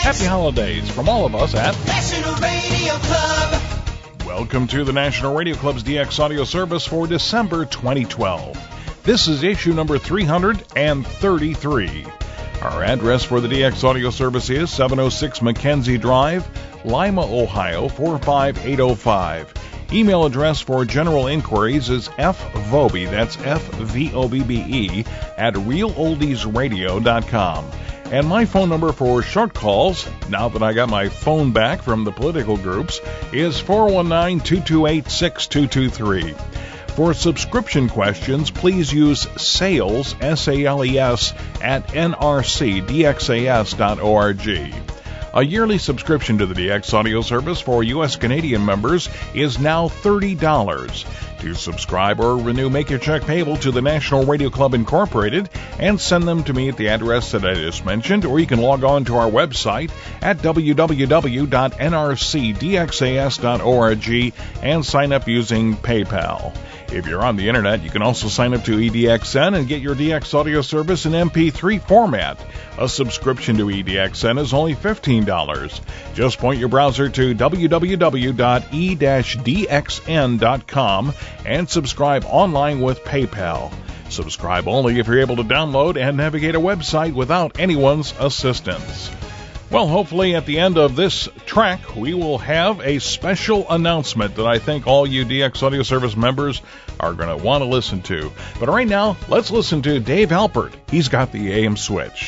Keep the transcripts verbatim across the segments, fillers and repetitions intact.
Happy holidays from all of us at National Radio Club. Welcome to the National Radio Club's D X Audio Service for December twenty twelve. This is issue number three hundred thirty-three. Our address for the D X Audio Service is seven oh six Mackenzie Drive, Lima, Ohio four five eight oh five. Email address for general inquiries is fvobie, that's F V O B B E, at real oldies radio dot com. And my phone number for short calls, now that I got my phone back from the political groups, is four one nine, two two eight, six two two three. For subscription questions, please use sales, S A L E S, at N R C D X A S dot org. A yearly subscription to the D X Audio Service for U S Canadian members is now thirty dollars. To subscribe or renew, make your check payable to the National Radio Club Incorporated and send them to me at the address that I just mentioned, or you can log on to our website at w w w dot N R C D X A S dot org and sign up using PayPal. If you're on the internet, you can also sign up to E D X N and get your D X Audio Service in M P three format. A subscription to E D X N is only fifteen dollars. Just point your browser to w w w dot e dash d x n dot com and subscribe online with PayPal. Subscribe only if you're able to download and navigate a website without anyone's assistance. Well, hopefully at the end of this track, we will have a special announcement that I think all you D X Audio Service members are going to want to listen to. But right now, let's listen to Dave Alpert. He's got the A M Switch.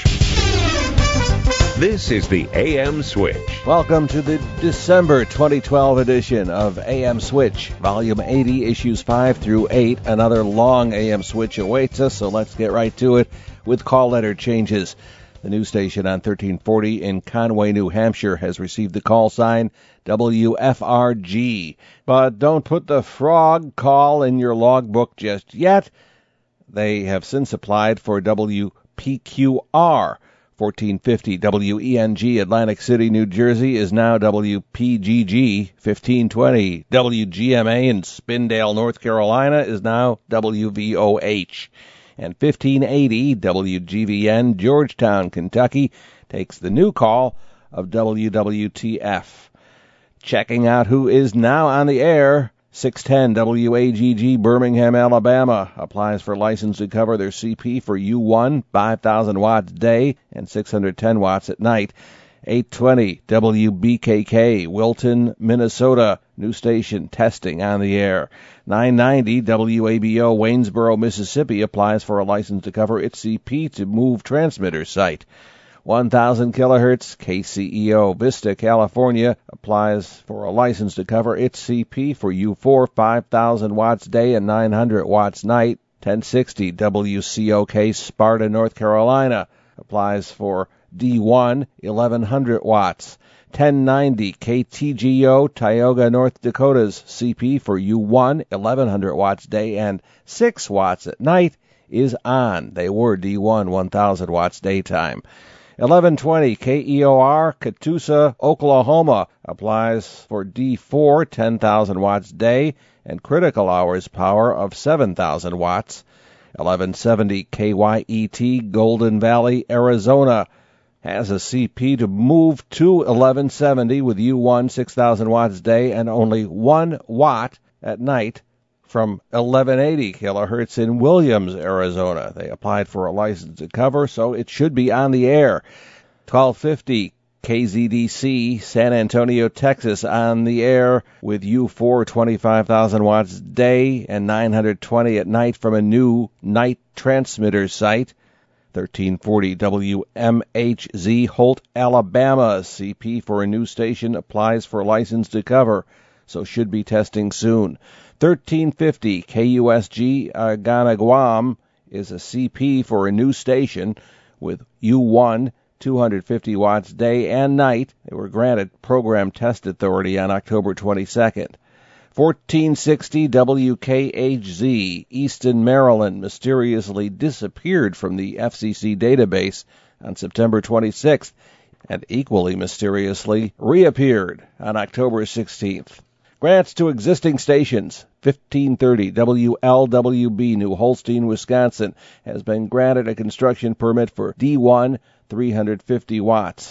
This is the A M Switch. Welcome to the December twenty twelve edition of A M Switch, Volume eighty, Issues five through eight. Another long A M Switch awaits us, so let's get right to it with call letter changes. The news station on thirteen forty in Conway, New Hampshire has received the call sign W F R G. But don't put the frog call in your logbook just yet. They have since applied for W P Q R. fourteen fifty W E N G, Atlantic City, New Jersey, is now W P G G. fifteen twenty W G M A in Spindale, North Carolina, is now W V O H. And fifteen eighty W G V N, Georgetown, Kentucky, takes the new call of W W T F. Checking out who is now on the air, six ten W A G G, Birmingham, Alabama, applies for license to cover their C P for U one, five thousand watts day and six hundred ten watts at night. eight twenty W B K K, Wilton, Minnesota, new station, testing on the air. nine ninety W A B O, Waynesboro, Mississippi, applies for a license to cover its C P to move transmitter site. one thousand kilohertz K C E O, Vista, California, applies for a license to cover its C P for U four, five thousand watts day and nine hundred watts night. ten sixty W C O K, Sparta, North Carolina, applies for D one, eleven hundred watts. ten ninety K T G O, Tioga, North Dakota's C P for U one, eleven hundred watts day and six watts at night is on. They were D one, one thousand watts daytime. eleven twenty K E O R, Catoosa, Oklahoma, applies for D four, ten thousand watts day and critical hours power of seven thousand watts. eleven seventy K Y E T, Golden Valley, Arizona, has a C P to move to eleven seventy with U one, six thousand watts day and only one watt at night from eleven eighty kilohertz in Williams, Arizona. They applied for a license to cover, so it should be on the air. twelve fifty K Z D C, San Antonio, Texas, on the air with U four, twenty-five thousand watts day and nine hundred twenty at night from a new night transmitter site. thirteen forty W M H Z, Holt, Alabama, C P for a new station, applies for license to cover, so should be testing soon. thirteen fifty K U S G, Agana, Guam, is a C P for a new station with U one, two hundred fifty watts day and night. They were granted program test authority on October twenty-second. fourteen sixty W K H Z, Easton, Maryland, mysteriously disappeared from the F C C database on September twenty-sixth and equally mysteriously reappeared on October sixteenth. Grants to existing stations. fifteen thirty W L W B, New Holstein, Wisconsin, has been granted a construction permit for D one, three hundred fifty watts.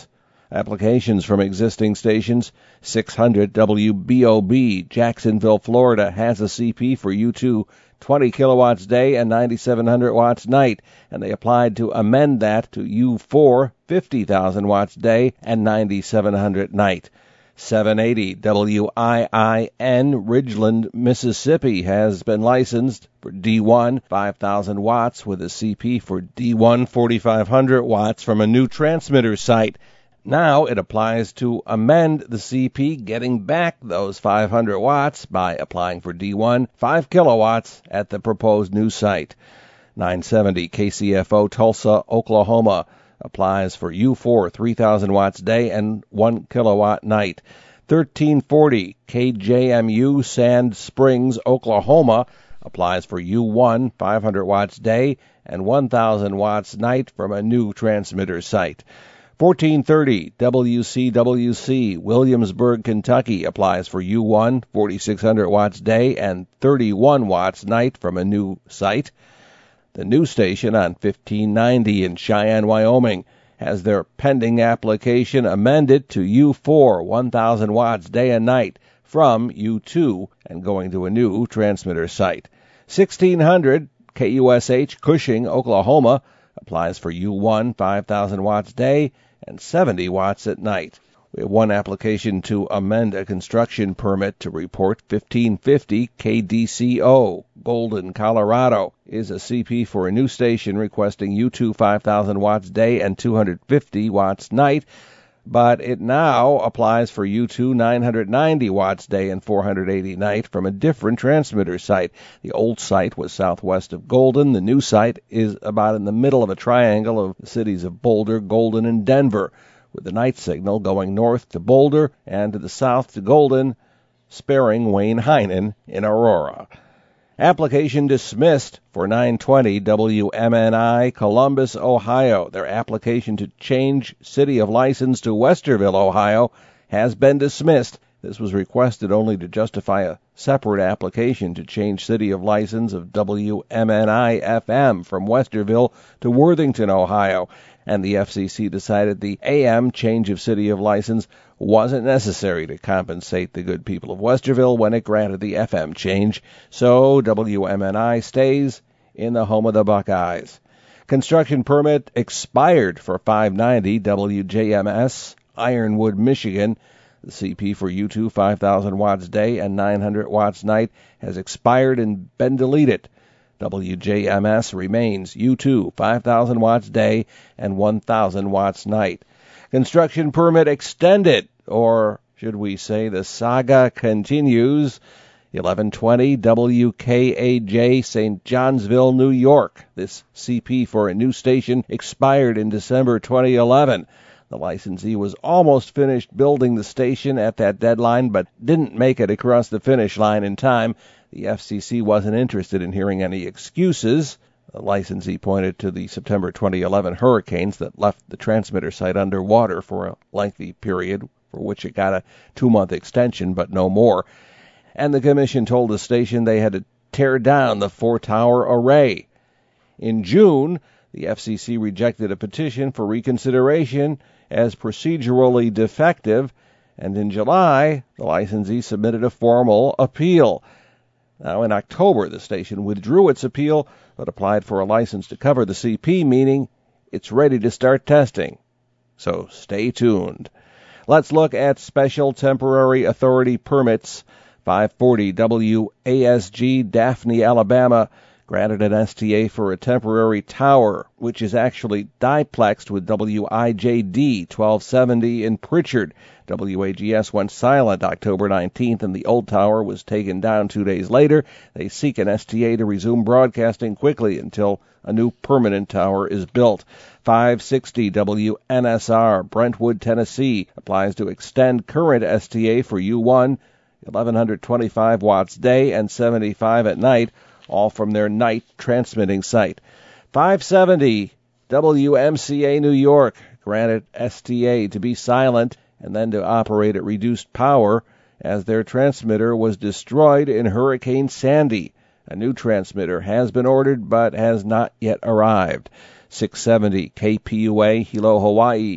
Applications from existing stations. six hundred W B O B, Jacksonville, Florida, has a C P for U two, twenty kilowatts day and ninety-seven hundred watts night, and they applied to amend that to U four, fifty thousand watts day and ninety-seven hundred night. seven eighty W I I N, Ridgeland, Mississippi, has been licensed for D one, five thousand watts, with a C P for D one, forty-five hundred watts from a new transmitter site. Now it applies to amend the C P, getting back those five hundred watts by applying for D one, five kilowatts at the proposed new site. nine seventy K C F O, Tulsa, Oklahoma, applies for U four, three thousand watts day and one kilowatt night. thirteen forty K J M U, Sand Springs, Oklahoma, applies for U one, five hundred watts day and one thousand watts night from a new transmitter site. fourteen thirty W C W C, Williamsburg, Kentucky, applies for U one, forty-six hundred watts day and thirty-one watts night from a new site. The new station on fifteen ninety in Cheyenne, Wyoming, has their pending application amended to U four, one thousand watts day and night from U two and going to a new transmitter site. sixteen hundred K U S H, Cushing, Oklahoma, applies for U one, five thousand watts day and seventy watts at night. We have one application to amend a construction permit to report. fifteen fifty K D C O, Golden, Colorado, is a C P for a new station requesting U two, five thousand watts day and two hundred fifty watts night, but it now applies for U two, nine hundred ninety watts day and four hundred eighty night from a different transmitter site. The old site was southwest of Golden. The new site is about in the middle of a triangle of the cities of Boulder, Golden, and Denver, with the night signal going north to Boulder and to the south to Golden, sparing Wayne Heinen in Aurora. Application dismissed for nine twenty W M N I, Columbus, Ohio. Their application to change city of license to Westerville, Ohio, has been dismissed. This was requested only to justify a separate application to change city of license of W M N I F M from Westerville to Worthington, Ohio, and the F C C decided the A M change of city of license wasn't necessary to compensate the good people of Westerville when it granted the F M change, so W M N I stays in the home of the Buckeyes. Construction permit expired for five ninety W J M S, Ironwood, Michigan. The C P for U two, five thousand watts day and nine hundred watts night has expired and been deleted. W J M S remains U two, five thousand watts day and one thousand watts night. Construction permit extended, or should we say the saga continues. eleven twenty W K A J, Saint Johnsville, New York. This C P for a new station expired in December twenty eleven. The licensee was almost finished building the station at that deadline, but didn't make it across the finish line in time. The F C C wasn't interested in hearing any excuses. The licensee pointed to the September twenty eleven hurricanes that left the transmitter site underwater for a lengthy period, for which it got a two-month extension, but no more. And the commission told the station they had to tear down the four-tower array. In June, the F C C rejected a petition for reconsideration as procedurally defective, and in July, the licensee submitted a formal appeal. Now, in October, the station withdrew its appeal, but applied for a license to cover the C P, meaning it's ready to start testing. So stay tuned. Let's look at special temporary authority permits. five forty W A S G, Daphne, Alabama, granted an S T A for a temporary tower, which is actually diplexed with W I J D twelve seventy in Pritchard. W A G S went silent October nineteenth, and the old tower was taken down two days later. They seek an S T A to resume broadcasting quickly until a new permanent tower is built. five sixty W N S R, Brentwood, Tennessee, applies to extend current S T A for U one, eleven twenty-five watts day and seventy-five at night, all from their night transmitting site. five seventy W M C A, New York, granted S T A to be silent and then to operate at reduced power as their transmitter was destroyed in Hurricane Sandy. A new transmitter has been ordered but has not yet arrived. six seventy K P U A, Hilo, Hawaii,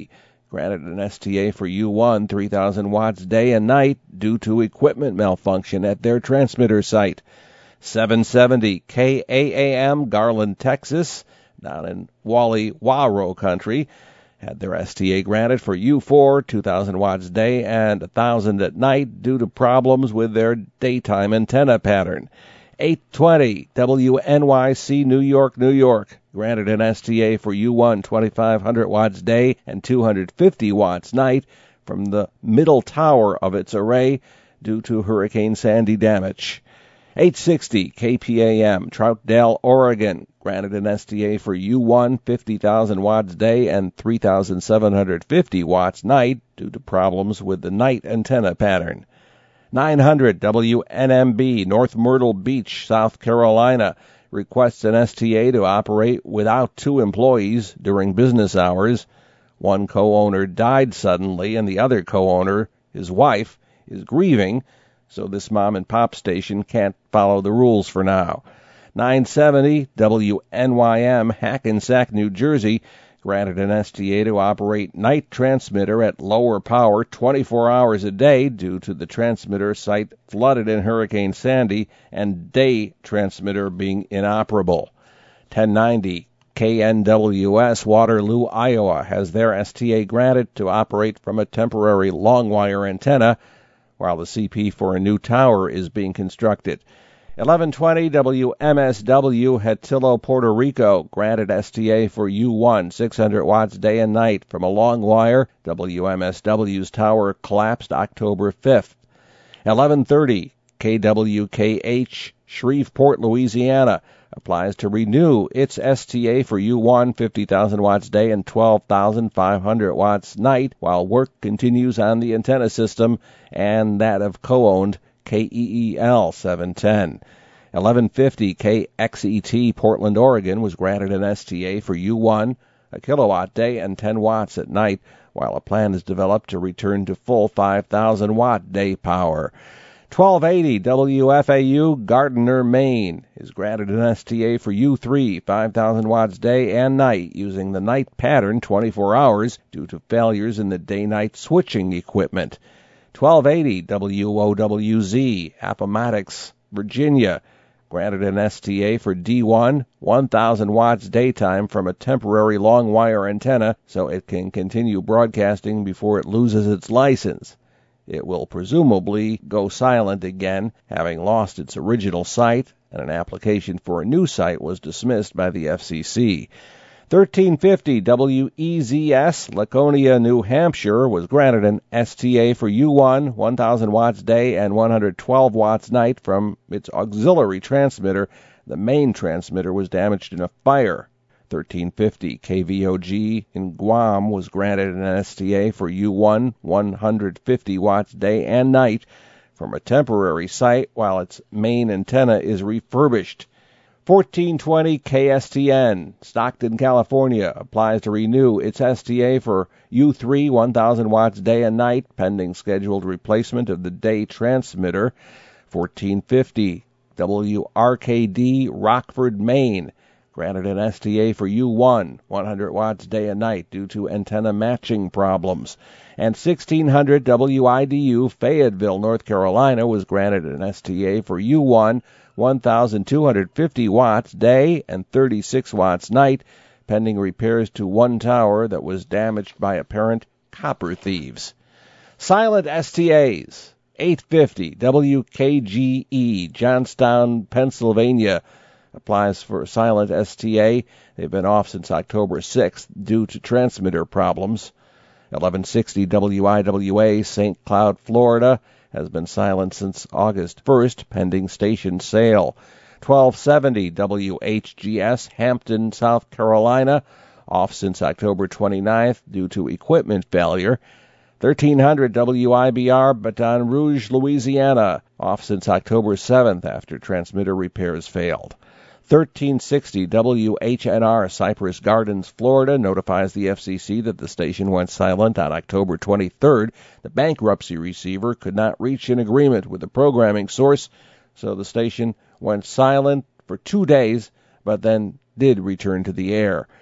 granted an S T A for U one, three thousand watts day and night due to equipment malfunction at their transmitter site. seven seventy K A A M, Garland, Texas, down in Wally Waro country, had their S T A granted for U four, two thousand watts day and one thousand at night due to problems with their daytime antenna pattern. eight twenty W N Y C, New York, New York, granted an S T A for U one, twenty-five hundred watts day and two hundred fifty watts night from the middle tower of its array due to Hurricane Sandy damage. eight sixty K P A M, Troutdale, Oregon, granted an S T A for U one, fifty thousand watts day and three thousand seven hundred fifty watts night due to problems with the night antenna pattern. nine hundred W N M B, North Myrtle Beach, South Carolina, requests an S T A to operate without two employees during business hours. One co-owner died suddenly, and the other co-owner, his wife, is grieving, so this mom-and-pop station can't follow the rules for now. nine seventy W N Y M, Hackensack, New Jersey, granted an S T A to operate night transmitter at lower power twenty-four hours a day due to the transmitter site flooded in Hurricane Sandy and day transmitter being inoperable. ten ninety K N W S, Waterloo, Iowa, has their S T A granted to operate from a temporary long wire antenna while the C P for a new tower is being constructed. eleven twenty W M S W, Hatillo, Puerto Rico, granted S T A for U one, six hundred watts day and night from a long wire. W M S W's tower collapsed October fifth. eleven thirty K W K H, Shreveport, Louisiana, applies to renew its S T A for U one, fifty thousand watts day and twelve thousand five hundred watts night while work continues on the antenna system and that of co-owned K E E L seven ten. eleven fifty K X E T, Portland, Oregon, was granted an S T A for U one, a kilowatt day and ten watts at night, while a plan is developed to return to full five thousand watt day power. twelve eighty W F A U, Gardiner, Maine, is granted an S T A for U three, five thousand watts day and night using the night pattern twenty-four hours due to failures in the day-night switching equipment. twelve eighty W O W Z, Appomattox, Virginia, granted an S T A for D one, one thousand watts daytime from a temporary long wire antenna so it can continue broadcasting before it loses its license. It will presumably go silent again, having lost its original site, and an application for a new site was dismissed by the F C C. thirteen fifty W E Z S, Laconia, New Hampshire, was granted an S T A for U one, one thousand watts day and one hundred twelve watts night from its auxiliary transmitter. The main transmitter was damaged in a fire. thirteen fifty K V O G in Guam was granted an S T A for U one, one hundred fifty watts day and night from a temporary site while its main antenna is refurbished. fourteen twenty K S T N, Stockton, California, applies to renew its S T A for U three, one thousand watts day and night, pending scheduled replacement of the day transmitter. fourteen fifty W R K D, Rockford, Maine, granted an S T A for U one, one hundred watts day and night due to antenna matching problems. And sixteen hundred W I D U, Fayetteville, North Carolina, was granted an S T A for U one, one thousand two hundred fifty watts day and thirty-six watts night, pending repairs to one tower that was damaged by apparent copper thieves. Silent S T As. eight fifty W K G E, Johnstown, Pennsylvania, applies for a silent S T A. They've been off since October sixth due to transmitter problems. eleven sixty W I W A, Saint Cloud, Florida, has been silent since August first, pending station sale. twelve seventy W H G S, Hampton, South Carolina, off since October twenty-ninth due to equipment failure. thirteen hundred W I B R, Baton Rouge, Louisiana, off since October seventh after transmitter repairs failed. thirteen sixty W H N R, Cypress Gardens, Florida, notifies the F C C that the station went silent on October twenty-third. The bankruptcy receiver could not reach an agreement with the programming source, so the station went silent for two days, but then did return to the air.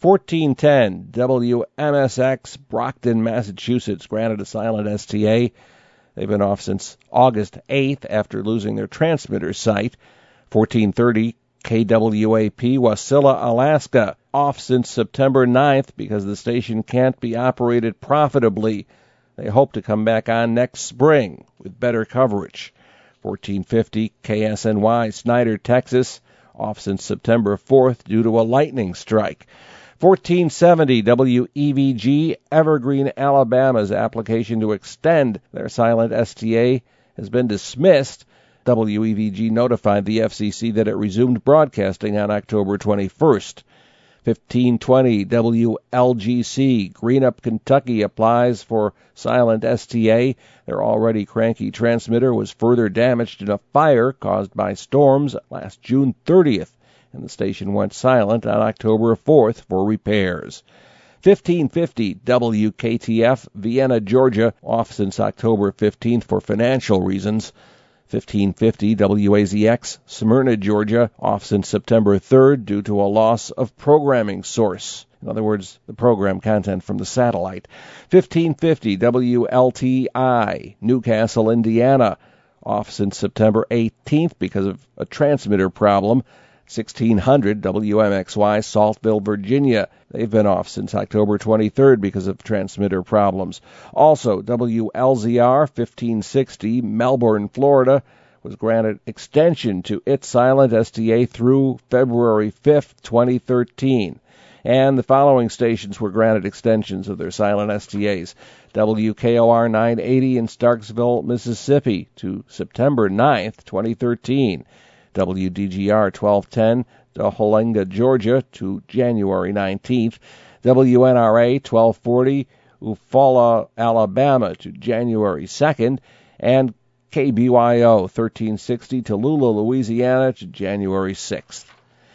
fourteen ten W M S X, Brockton, Massachusetts, granted a silent S T A. They've been off since August eighth after losing their transmitter site. fourteen thirty K W A P, Wasilla, Alaska, off since September ninth because the station can't be operated profitably. They hope to come back on next spring with better coverage. fourteen fifty K S N Y, Snyder, Texas, off since September fourth due to a lightning strike. fourteen seventy W E V G, Evergreen, Alabama's application to extend their silent S T A has been dismissed. W E V G notified the F C C that it resumed broadcasting on October twenty-first. fifteen twenty W L G C, Greenup, Kentucky, applies for silent S T A. Their already cranky transmitter was further damaged in a fire caused by storms last June thirtieth, and the station went silent on October fourth for repairs. fifteen fifty W K T F, Vienna, Georgia, off since October fifteenth for financial reasons. fifteen fifty W A Z X, Smyrna, Georgia, off since September third due to a loss of programming source. In other words, the program content from the satellite. fifteen fifty W L T I, Newcastle, Indiana, off since September eighteenth because of a transmitter problem. sixteen hundred W M X Y, Saltville, Virginia. They've been off since October twenty-third because of transmitter problems. Also, W L Z R fifteen sixty, Melbourne, Florida, was granted extension to its silent S T A through February fifth, twenty thirteen. And the following stations were granted extensions of their silent S T As. W K O R nine eighty in Starksville, Mississippi, to September ninth, twenty thirteen. W D G R twelve ten, Dahlonega, Georgia, to January nineteenth. W N R A twelve forty, Eufaula, Alabama, to January second. And K B Y O thirteen sixty, Tallulah, Louisiana, to January sixth.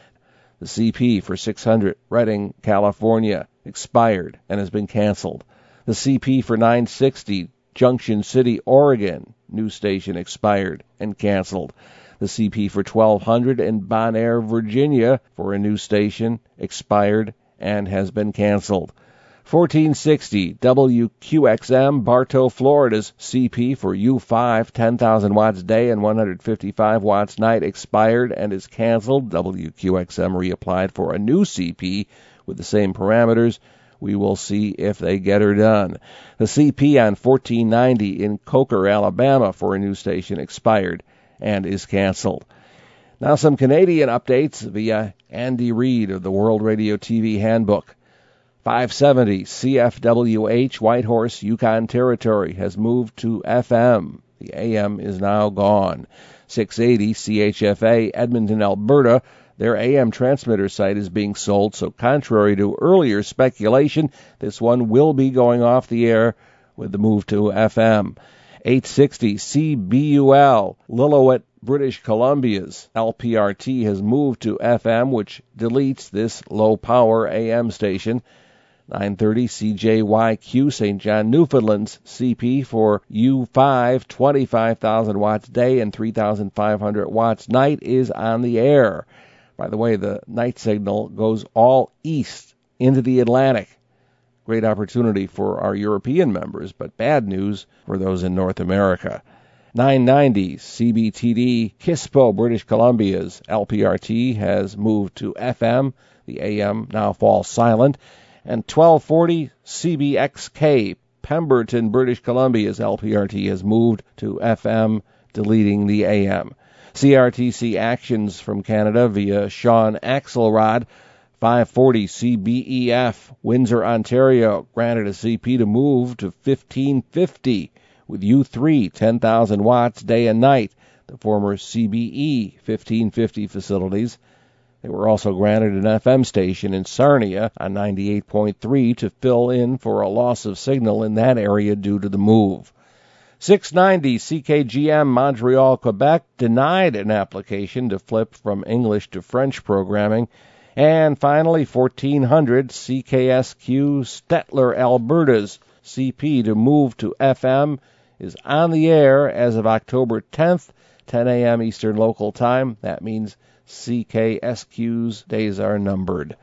The C P for six hundred, Redding, California, expired and has been canceled. The C P for nine sixty, Junction City, Oregon, new station, expired and canceled. The C P for twelve hundred in Bon Air, Virginia, for a new station, expired and has been canceled. fourteen sixty W Q X M, Bartow, Florida's C P for U five, ten thousand watts day and one hundred fifty-five watts night, expired and is canceled. W Q X M reapplied for a new C P with the same parameters. We will see if they get her done. The C P on fourteen ninety in Coker, Alabama, for a new station, expired and is canceled. Now some Canadian updates via Andy Reid of the World Radio T V Handbook. five seventy C F W H, Whitehorse, Yukon Territory, has moved to F M. The A M is now gone. six eighty C H F A, Edmonton, Alberta, their A M transmitter site is being sold, so contrary to earlier speculation, this one will be going off the air with the move to F M. eight sixty C B U L, Lillooet, British Columbia's L P R T has moved to F M, which deletes this low-power A M station. nine thirty C J Y Q, Saint John, Newfoundland's C P for U five, twenty-five thousand watts day and three thousand five hundred watts night, is on the air. By the way, the night signal goes all east into the Atlantic. Great opportunity for our European members, but bad news for those in North America. nine ninety C B T D, Kispo, British Columbia's L P R T has moved to F M. The A M now falls silent. And twelve forty C B X K, Pemberton, British Columbia's L P R T has moved to F M, deleting the A M. C R T C Actions from Canada via Sean Axelrod. five forty C B E F, Windsor, Ontario, granted a C P to move to fifteen fifty with U three, ten thousand watts day and night, the former C B E fifteen fifty facilities. They were also granted an F M station in Sarnia on ninety-eight point three to fill in for a loss of signal in that area due to the move. six ninety C K G M, Montreal, Quebec, denied an application to flip from English to French programming. And finally, fourteen hundred C K S Q, Stettler, Alberta's C P to move to F M is on the air as of October tenth, ten a.m. Eastern Local Time. That means C K S Q's days are numbered.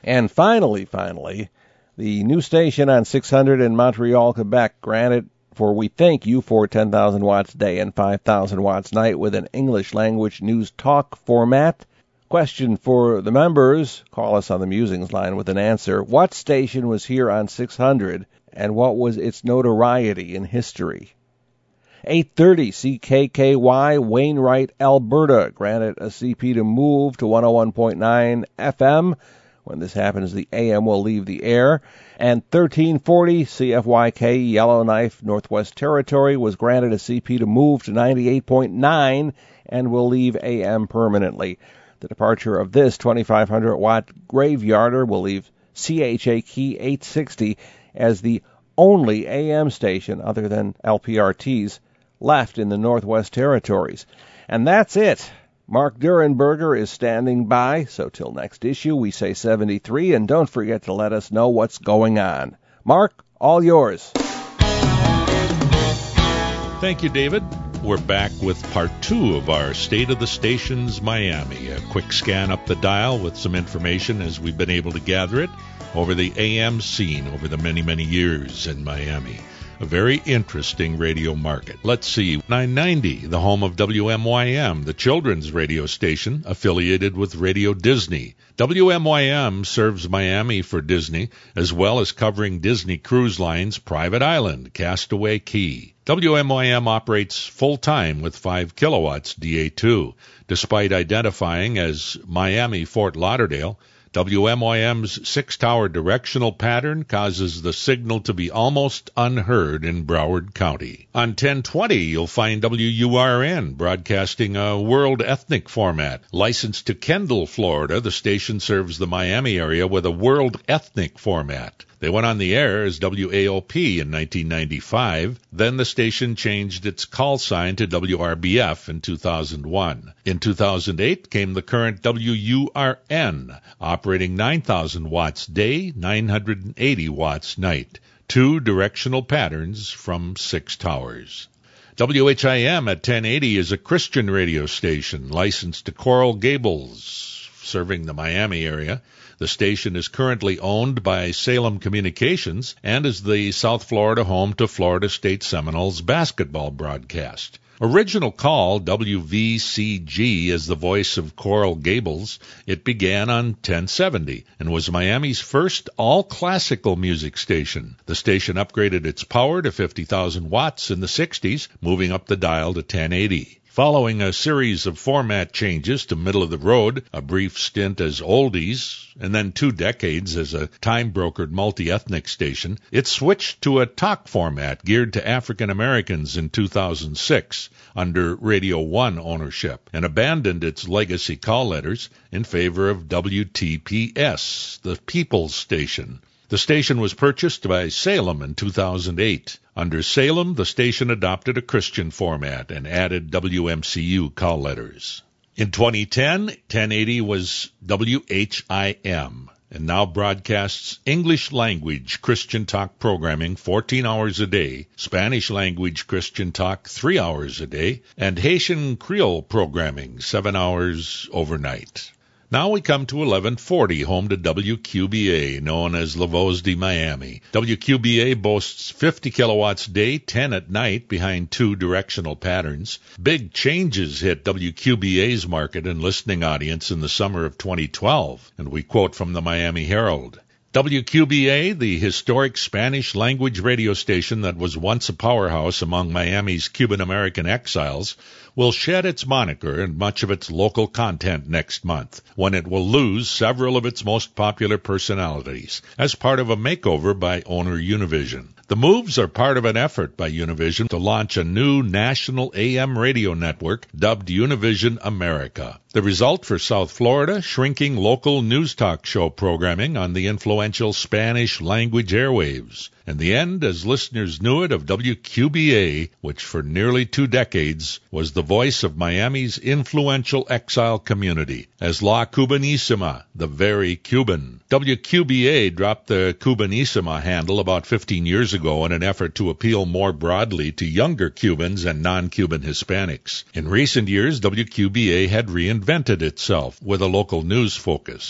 And finally, finally, the new station on six hundred in Montreal, Quebec, granted for We Think You for ten thousand watts day and five thousand watts night with an English language news talk format. Question for the members, call us on the Musings line with an answer. What station was here on six hundred and what was its notoriety in history? eight thirty C K K Y, Wainwright, Alberta, granted a C P to move to one oh one point nine F M. When this happens, the A M will leave the air. And thirteen forty C F Y K, Yellowknife, Northwest Territory, was granted a C P to move to ninety-eight point nine and will leave A M permanently. The departure of this twenty-five hundred watt graveyarder will leave C H A Key eight sixty as the only A M station other than L P R T's left in the Northwest Territories. And that's it. Mark Durenberger is standing by, so till next issue we say seventy-three, and don't forget to let us know what's going on. Mark, all yours. Thank you, David. We're back with part two of our State of the Stations Miami. A quick scan up the dial with some information as we've been able to gather it over the A M scene over the many, many years in Miami. A very interesting radio market. Let's see, nine ninety, the home of W M Y M, the children's radio station affiliated with Radio Disney. W M Y M serves Miami for Disney, as well as covering Disney Cruise Line's Private Island, Castaway Cay. W M Y M operates full-time with five kilowatts D A two. Despite identifying as Miami-Fort Lauderdale, W M Y M's six-tower directional pattern causes the signal to be almost unheard in Broward County. On ten twenty, you'll find W U R N broadcasting a world ethnic format. Licensed to Kendall, Florida, the station serves the Miami area with a world ethnic format. They went on the air as W A O P in nineteen ninety-five. Then the station changed its call sign to W R B F in two thousand one. In two thousand eight came the current W U R N, operating nine thousand watts day, nine hundred eighty watts night. Two directional patterns from six towers. W H I M at ten eighty is a Christian radio station licensed to Coral Gables, serving the Miami area. The station is currently owned by Salem Communications and is the South Florida home to Florida State Seminoles basketball broadcast. Original call W V C G as the voice of Coral Gables. It began on ten seventy and was Miami's first all-classical music station. The station upgraded its power to fifty thousand watts in the sixties, moving up the dial to ten eighty. Following a series of format changes to middle-of-the-road, a brief stint as oldies, and then two decades as a time-brokered multi-ethnic station, it switched to a talk format geared to African Americans in two thousand six under Radio One ownership, and abandoned its legacy call letters in favor of W T P S, the People's Station. The station was purchased by Salem in two thousand eight. Under Salem, the station adopted a Christian format and added W M C U call letters. In twenty ten, ten eighty was W H I M and now broadcasts English language Christian talk programming fourteen hours a day, Spanish language Christian talk three hours a day, and Haitian Creole programming seven hours overnight. Now we come to eleven forty, home to W Q B A, known as La Voz de Miami. W Q B A boasts fifty kilowatts day, ten at night, behind two directional patterns. Big changes hit W Q B A's market and listening audience in the summer of twenty twelve, and we quote from the Miami Herald. W Q B A, the historic Spanish-language radio station that was once a powerhouse among Miami's Cuban-American exiles, will shed its moniker and much of its local content next month, when it will lose several of its most popular personalities, as part of a makeover by owner Univision. The moves are part of an effort by Univision to launch a new national A M radio network dubbed Univision America. The result for South Florida, shrinking local news talk show programming on the influential Spanish-language airwaves. And the end, as listeners knew it, of W Q B A, which for nearly two decades was the voice of Miami's influential exile community, as La Cubanissima, the very Cuban. W Q B A dropped the Cubanissima handle about fifteen years ago in an effort to appeal more broadly to younger Cubans and non-Cuban Hispanics. In recent years, W Q B A had reinvented itself with a local news focus.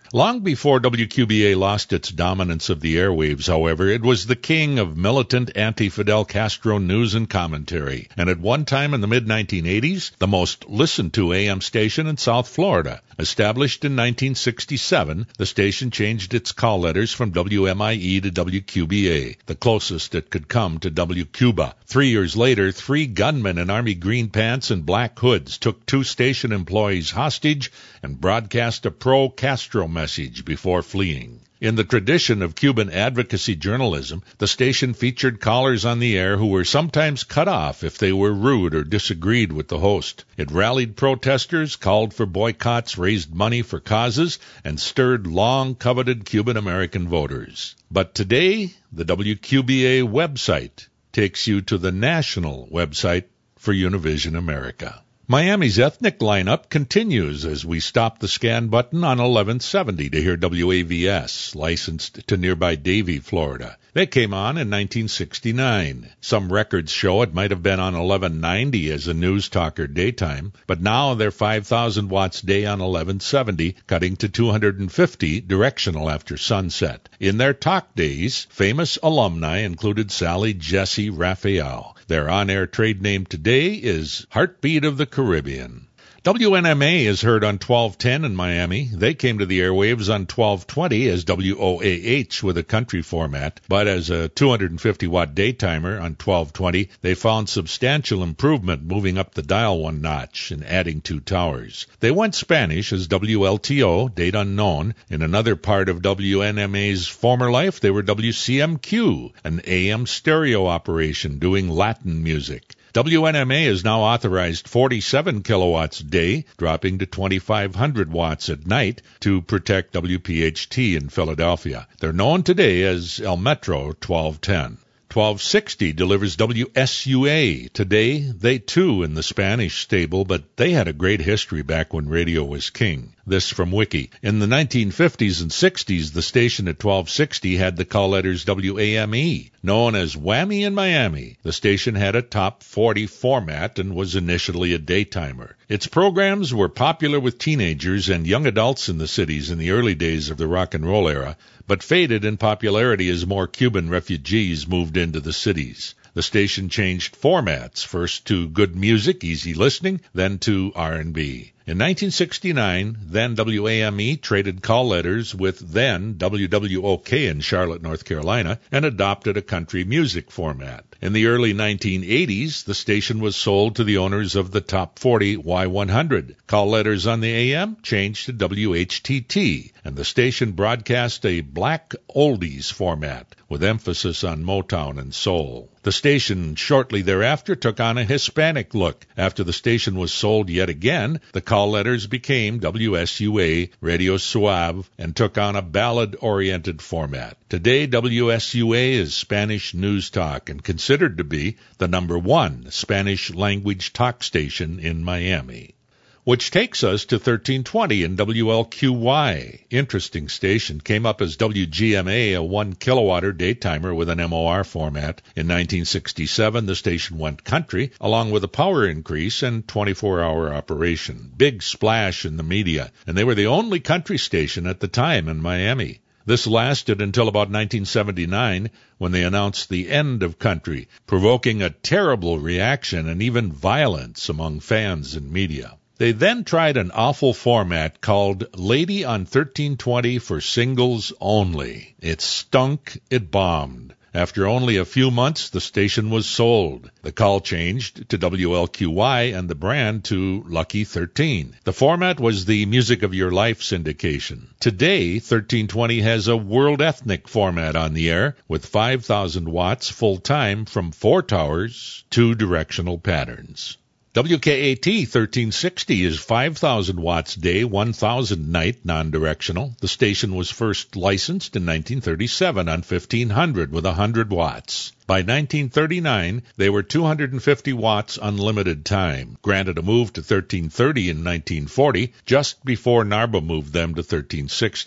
Long before W Q B A lost its dominance of the airwaves, however, it was the king of militant anti-Fidel Castro news and commentary, and at one time in the mid nineteen eighties, the most listened to A M station in South Florida. Established in nineteen sixty-seven, the station changed its call letters from W M I E to W Q B A, the closest it could come to W Cuba. Three years later, three gunmen in army green pants and black hoods took two station employees hostage and broadcast a pro-Castro message before fleeing. In the tradition of Cuban advocacy journalism, the station featured callers on the air who were sometimes cut off if they were rude or disagreed with the host. It rallied protesters, called for boycotts, raised money for causes, and stirred long-coveted Cuban-American voters. But today, the W Q B A website takes you to the national website for Univision America. Miami's ethnic lineup continues as we stop the scan button on eleven seventy to hear W A V S, licensed to nearby Davie, Florida. They came on in nineteen sixty-nine. Some records show it might have been on eleven ninety as a news talker daytime, but now they're five thousand watts day on eleven seventy, cutting to two hundred fifty directional after sunset. In their talk days, famous alumni included Sally Jesse Raphael. Their on-air trade name today is Heartbeat of the Caribbean. W N M A is heard on twelve ten in Miami. They came to the airwaves on twelve twenty as W O A H with a country format, but as a two hundred fifty watt daytimer on twelve twenty, they found substantial improvement moving up the dial one notch and adding two towers. They went Spanish as W L T O, date unknown. In another part of W N M A's former life, they were W C M Q, an A M stereo operation doing Latin music. W N M A is now authorized forty-seven kilowatts a day, dropping to twenty-five hundred watts at night to protect W P H T in Philadelphia. They're known today as El Metro twelve ten. twelve sixty delivers W S U A. Today, they too in the Spanish stable, but they had a great history back when radio was king. This from Wiki. In the nineteen fifties and sixties, the station at twelve sixty had the call letters W A M E. Known as Whammy in Miami, the station had a top forty format and was initially a daytimer. Its programs were popular with teenagers and young adults in the cities in the early days of the rock and roll era, but faded in popularity as more Cuban refugees moved into the cities. The station changed formats, first to good music, easy listening, then to R and B. In nineteen sixty-nine, then W A M E traded call letters with then W W O K in Charlotte, North Carolina, and adopted a country music format. In the early nineteen eighties, the station was sold to the owners of the Top forty Y one hundred. Call letters on the A M changed to W H T T, and the station broadcast a black oldies format with emphasis on Motown and soul. The station shortly thereafter took on a Hispanic look. After the station was sold yet again, the call letters became W S U A, Radio Suave, and took on a ballad-oriented format. Today, W S U A is Spanish news talk and considered to be the number one Spanish-language talk station in Miami. Which takes us to thirteen twenty in W L Q Y. Interesting station. Came up as W G M A, a one kilowatt daytimer with an M O R format. In nineteen sixty-seven, the station went country, along with a power increase and twenty-four hour operation. Big splash in the media, and they were the only country station at the time in Miami. This lasted until about nineteen seventy-nine, when they announced the end of country, provoking a terrible reaction and even violence among fans and media. They then tried an awful format called Lady on thirteen twenty for singles only. It stunk, it bombed. After only a few months, the station was sold. The call changed to W L Q Y and the brand to Lucky thirteen. The format was the Music of Your Life syndication. Today, thirteen twenty has a world ethnic format on the air with five thousand watts full-time from four towers, two directional patterns. W K A T thirteen sixty is five thousand watts day, one thousand night, non-directional. The station was first licensed in nineteen thirty-seven on fifteen hundred with one hundred watts. By nineteen thirty-nine, they were two hundred fifty watts unlimited time, granted a move to thirteen thirty in nineteen forty, just before NARBA moved them to thirteen sixty.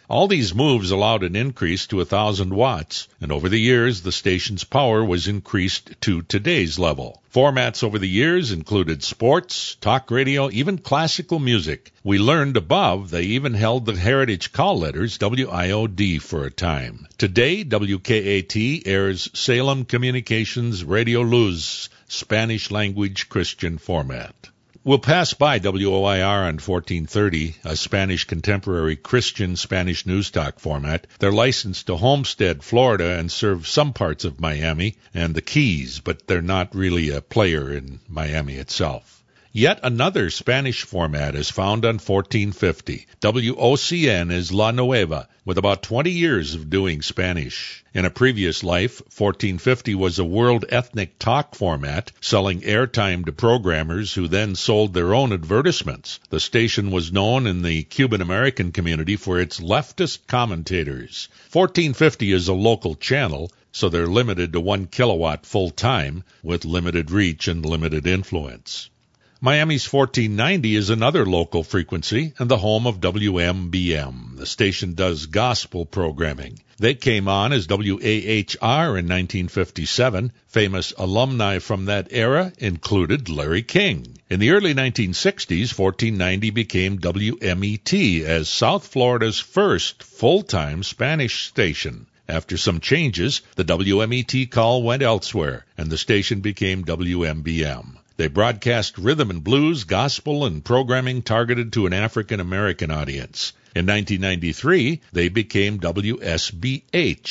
All these moves allowed an increase to one thousand watts, and over the years the station's power was increased to today's level. Formats over the years included sports, talk radio, even classical music. We learned above they even held the heritage call letters W I O D for a time. Today, W K A T airs Salem Communications Radio Luz, Spanish-language Christian format. We'll pass by W O I R on fourteen thirty, a Spanish contemporary Christian Spanish news talk format. They're licensed to Homestead, Florida, and serve some parts of Miami and the Keys, but they're not really a player in Miami itself. Yet another Spanish format is found on fourteen fifty. W O C N is La Nueva, with about twenty years of doing Spanish. In a previous life, fourteen fifty was a world ethnic talk format, selling airtime to programmers who then sold their own advertisements. The station was known in the Cuban-American community for its leftist commentators. fourteen fifty is a local channel, so they're limited to one kilowatt full-time, with limited reach and limited influence. Miami's fourteen ninety is another local frequency and the home of W M B M. The station does gospel programming. They came on as W A H R in nineteen fifty-seven. Famous alumni from that era included Larry King. In the early nineteen sixties, fourteen ninety became W M E T as South Florida's first full-time Spanish station. After some changes, the W M E T call went elsewhere, and the station became W M B M. They broadcast rhythm and blues, gospel, and programming targeted to an African-American audience. In nineteen ninety-three, they became W S B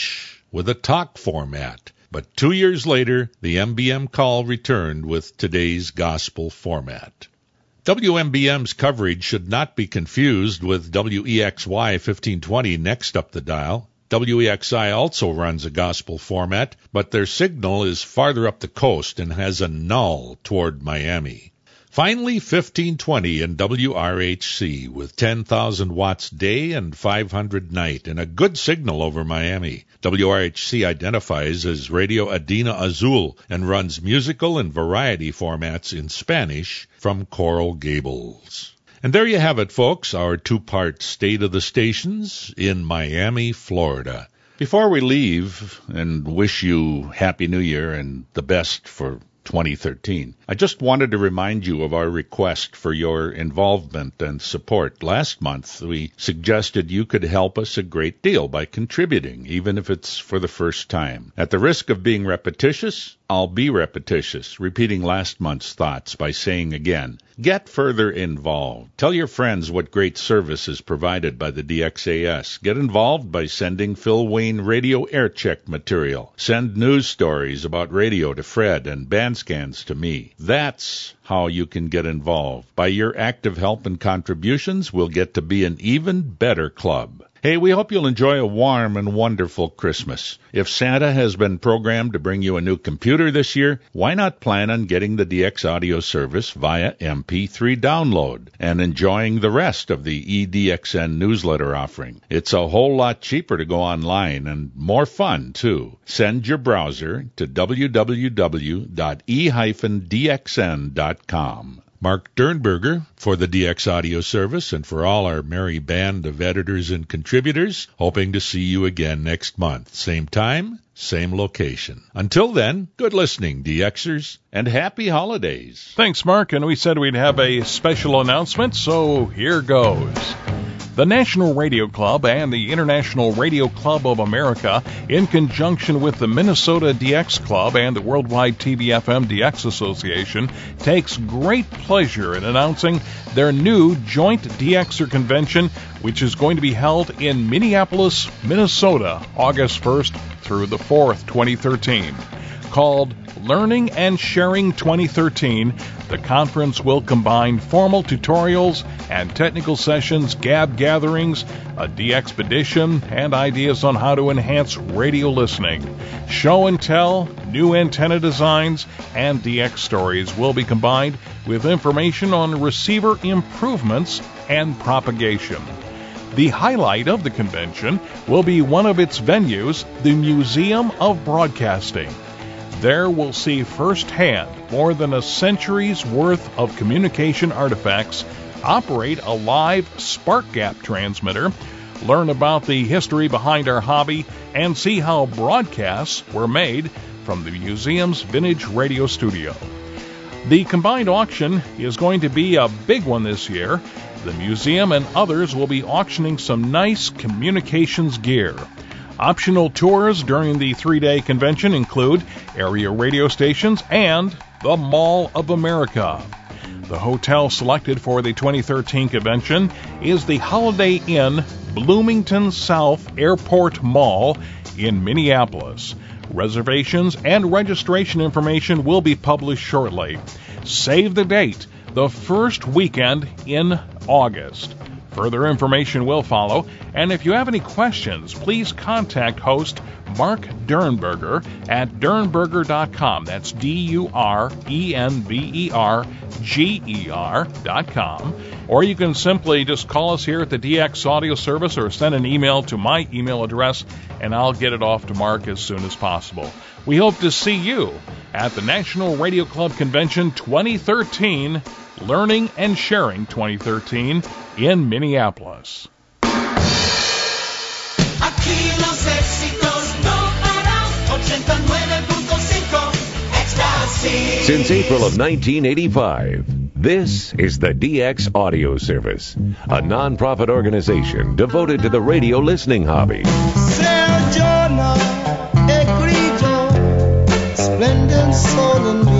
H with a talk format. But two years later, the M B M call returned with today's gospel format. W M B M's coverage should not be confused with W E X Y fifteen twenty next up the dial. W E X I also runs a gospel format, but their signal is farther up the coast and has a null toward Miami. Finally, fifteen twenty in W R H C with ten thousand watts day and five hundred night and a good signal over Miami. W R H C identifies as Radio Adina Azul and runs musical and variety formats in Spanish from Coral Gables. And there you have it, folks, our two-part State of the Stations in Miami, Florida. Before we leave and wish you Happy New Year and the best for twenty thirteen, I just wanted to remind you of our request for your involvement and support. Last month, we suggested you could help us a great deal by contributing, even if it's for the first time. At the risk of being repetitious, I'll be repetitious, repeating last month's thoughts by saying again, get further involved. Tell your friends what great service is provided by the D X A S. Get involved by sending Phil Wayne radio air check material. Send news stories about radio to Fred and band scans to me. That's how you can get involved. By your active help and contributions, we'll get to be an even better club. Hey, we hope you'll enjoy a warm and wonderful Christmas. If Santa has been programmed to bring you a new computer this year, why not plan on getting the D X audio service via M P three download and enjoying the rest of the E D X N newsletter offering? It's a whole lot cheaper to go online and more fun, too. Send your browser to w w w dot e dash d x n dot com. Mark Dernberger for the D X Audio Service and for all our merry band of editors and contributors, hoping to see you again next month. Same time, same location. Until then, good listening, DXers, and happy holidays. Thanks, Mark, and we said we'd have a special announcement, so here goes. The National Radio Club and the International Radio Club of America, in conjunction with the Minnesota D X Club and the Worldwide T B F M D X Association, takes great pleasure in announcing their new joint DXer convention, which is going to be held in Minneapolis, Minnesota, August first through the fourth, twenty thirteen. Called Learning and Sharing twenty thirteen, the conference will combine formal tutorials and technical sessions, gab gatherings, a D-expedition, and ideas on how to enhance radio listening. Show and tell, new antenna designs, and D X stories will be combined with information on receiver improvements and propagation. The highlight of the convention will be one of its venues, the Museum of Broadcasting. There we'll see firsthand more than a century's worth of communication artifacts operate a live spark gap transmitter, learn about the history behind our hobby, and see how broadcasts were made from the museum's vintage radio studio. The combined auction is going to be a big one this year. The museum and others will be auctioning some nice communications gear. Optional tours during the three-day convention include area radio stations and the Mall of America. The hotel selected for the twenty thirteen convention is the Holiday Inn Bloomington South Airport Mall in Minneapolis. Reservations and registration information will be published shortly. Save the date, the first weekend in August. Further information will follow, and if you have any questions, please contact host Mark Durnberger at durnberger dot com. That's D U R E N B E R G E R dot com. Or you can simply just call us here at the D X Audio Service or send an email to my email address, and I'll get it off to Mark as soon as possible. We hope to see you at the National Radio Club Convention twenty thirteen, Learning and Sharing twenty thirteen in Minneapolis. Aquí los éxitos no paran. ochenta y nueve punto cinco Ecstasy. Since April of nineteen eighty-five, this is the D X Audio Service, a non-profit organization devoted to the radio listening hobby. Sergiona e grigio, splendent solemnly.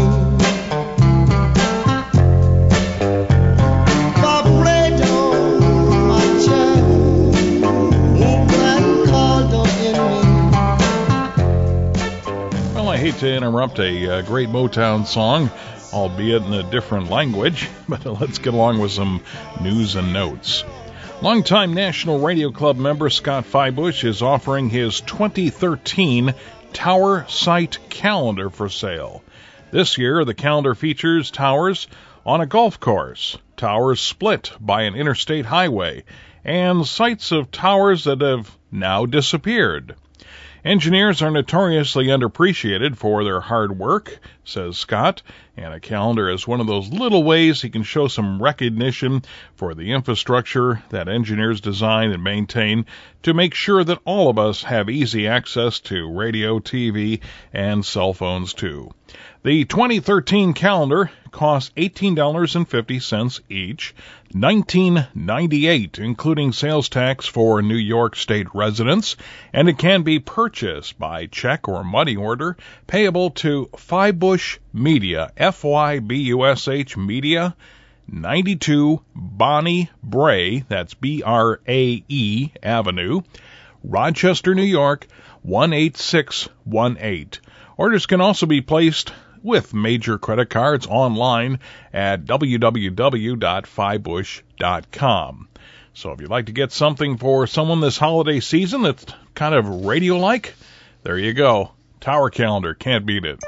Well, I hate to interrupt a uh, great Motown song, albeit in a different language, but let's get along with some news and notes. Longtime National Radio Club member Scott Feibusch is offering his twenty thirteen Tower Site Calendar for sale. This year, the calendar features towers on a golf course, towers split by an interstate highway, and sites of towers that have now disappeared. Engineers are notoriously underappreciated for their hard work, says Scott, and a calendar is one of those little ways he can show some recognition for the infrastructure that engineers design and maintain to make sure that all of us have easy access to radio, T V, and cell phones too. The twenty thirteen calendar costs eighteen dollars and fifty cents each, nineteen dollars and ninety-eight cents including sales tax for New York State residents, and it can be purchased by check or money order payable to Feibusch Media, F Y B U S H Media, ninety-two Bonnie Brae, that's B R A E Avenue, Rochester, New York, one eight six one eight. Orders can also be placed with major credit cards online at w w w dot feibusch dot com. So if you'd like to get something for someone this holiday season that's kind of radio-like, there you go. Tower Calendar, can't beat it.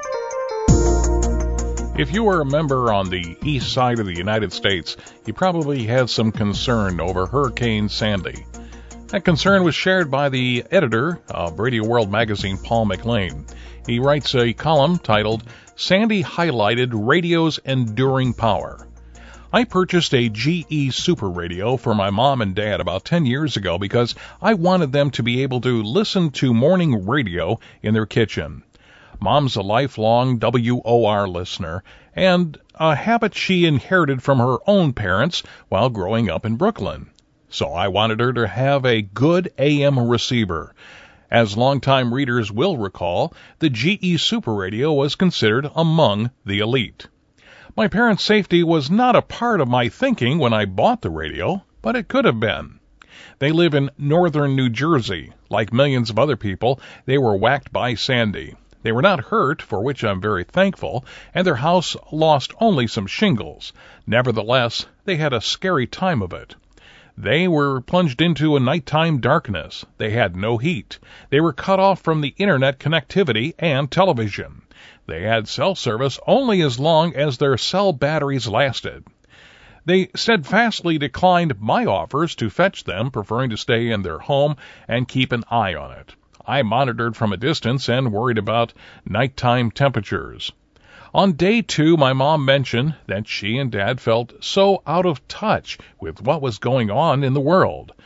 If you were a member on the east side of the United States, you probably had some concern over Hurricane Sandy. That concern was shared by the editor of Radio World magazine, Paul McLean. He writes a column titled, Sandy Highlighted Radio's Enduring Power. I purchased a G E Super Radio for my mom and dad about ten years ago because I wanted them to be able to listen to morning radio in their kitchen. Mom's a lifelong W O R listener, and a habit she inherited from her own parents while growing up in Brooklyn. So I wanted her to have a good A M receiver. As longtime readers will recall, the G E Super Radio was considered among the elite. My parents' safety was not a part of my thinking when I bought the radio, but it could have been. They live in northern New Jersey. Like millions of other people, they were whacked by Sandy. They were not hurt, for which I'm very thankful, and their house lost only some shingles. Nevertheless, they had a scary time of it. They were plunged into a nighttime darkness. They had no heat. They were cut off from the internet connectivity and television. They had cell service only as long as their cell batteries lasted. They steadfastly declined my offers to fetch them, preferring to stay in their home and keep an eye on it. I monitored from a distance and worried about nighttime temperatures. On day two, my mom mentioned that she and Dad felt so out of touch with what was going on in the world.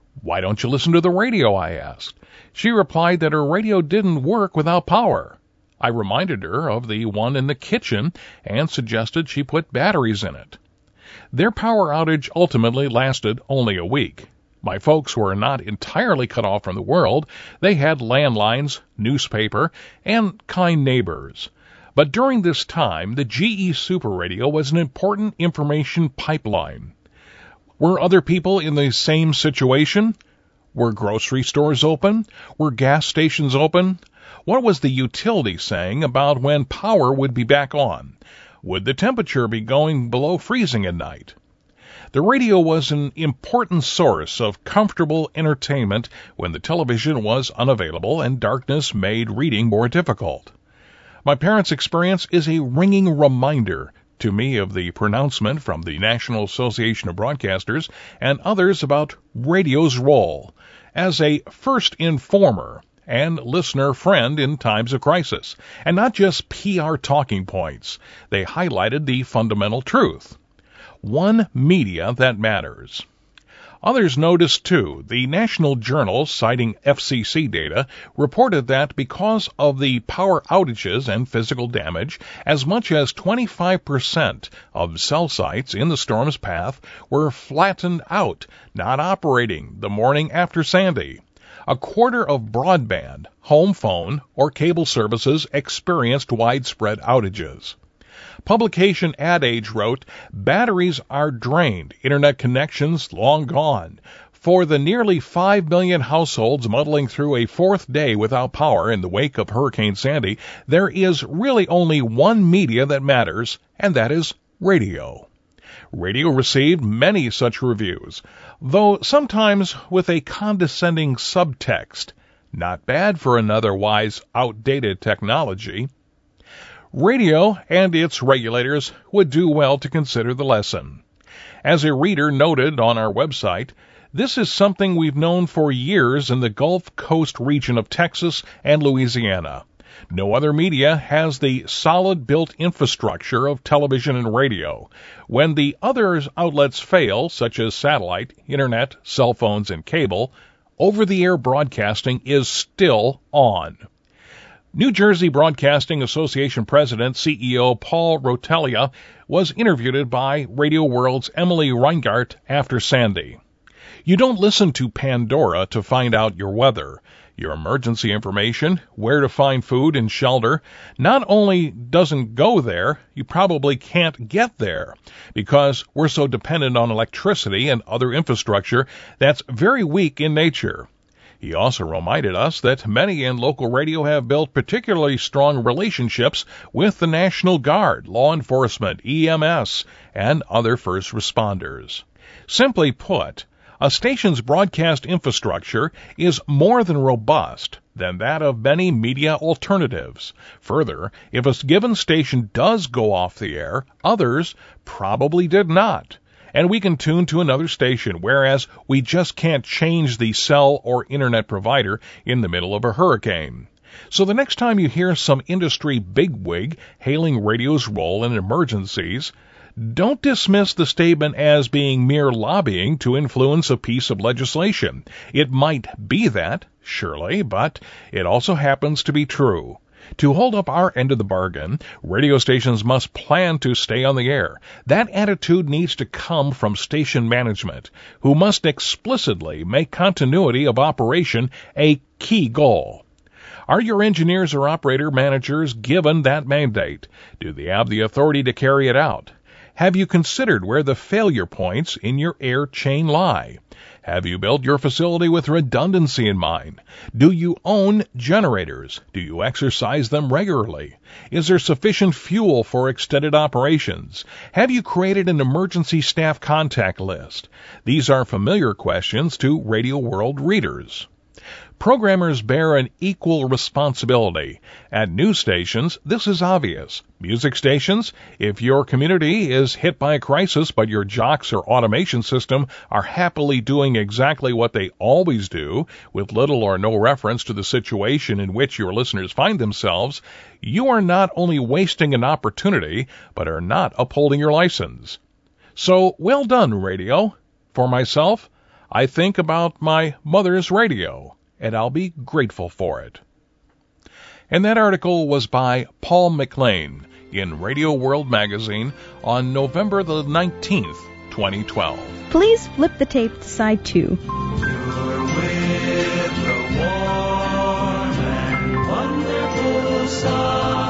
"Why don't you listen to the radio?" I asked. She replied that her radio didn't work without power. I reminded her of the one in the kitchen and suggested she put batteries in it. Their power outage ultimately lasted only a week. My folks were not entirely cut off from the world. They had landlines, newspaper, and kind neighbors. But during this time, the G E Super Radio was an important information pipeline. Were other people in the same situation? Were grocery stores open? Were gas stations open? What was the utility saying about when power would be back on? Would the temperature be going below freezing at night? The radio was an important source of comfortable entertainment when the television was unavailable and darkness made reading more difficult. My parents' experience is a ringing reminder to me of the pronouncement from the National Association of Broadcasters and others about radio's role as a first informer and listener friend in times of crisis, and not just P R talking points. They highlighted the fundamental truth. One media that matters. Others noticed, too. The National Journal, citing F C C data, reported that because of the power outages and physical damage, as much as twenty-five percent of cell sites in the storm's path were flattened out, not operating the morning after Sandy. A quarter of broadband, home phone, or cable services experienced widespread outages. Publication Ad Age wrote, "Batteries are drained, internet connections long gone. For the nearly five million households muddling through a fourth day without power in the wake of Hurricane Sandy, there is really only one media that matters, and that is radio." Radio received many such reviews, though sometimes with a condescending subtext. Not bad for an otherwise outdated technology. Radio and its regulators would do well to consider the lesson. As a reader noted on our website, this is something we've known for years in the Gulf Coast region of Texas and Louisiana. No other media has the solid built infrastructure of television and radio. When the other outlets fail, such as satellite, internet, cell phones, and cable, over-the-air broadcasting is still on. New Jersey Broadcasting Association President C E O Paul Rotelia was interviewed by Radio World's Emily Reingart after Sandy. You don't listen to Pandora to find out your weather, your emergency information, where to find food and shelter. Not only doesn't go there, you probably can't get there because we're so dependent on electricity and other infrastructure that's very weak in nature. He also reminded us that many in local radio have built particularly strong relationships with the National Guard, law enforcement, E M S, and other first responders. Simply put, a station's broadcast infrastructure is more than robust than that of many media alternatives. Further, if a given station does go off the air, others probably did not. And we can tune to another station, whereas we just can't change the cell or internet provider in the middle of a hurricane. So the next time you hear some industry bigwig hailing radio's role in emergencies, don't dismiss the statement as being mere lobbying to influence a piece of legislation. It might be that, surely, but it also happens to be true. To hold up our end of the bargain, radio stations must plan to stay on the air. That attitude needs to come from station management, who must explicitly make continuity of operation a key goal. Are your engineers or operator managers given that mandate? Do they have the authority to carry it out? Have you considered where the failure points in your air chain lie? Have you built your facility with redundancy in mind? Do you own generators? Do you exercise them regularly? Is there sufficient fuel for extended operations? Have you created an emergency staff contact list? These are familiar questions to Radio World readers. Programmers bear an equal responsibility. At news stations, this is obvious. Music stations, if your community is hit by a crisis but your jocks or automation system are happily doing exactly what they always do, with little or no reference to the situation in which your listeners find themselves, you are not only wasting an opportunity, but are not upholding your license. So, well done, radio. For myself, I think about my mother's radio, and I'll be grateful for it. And that article was by Paul McLean in Radio World Magazine on November the nineteenth, twenty twelve. Please flip the tape to side two. With the warm and wonderful sun.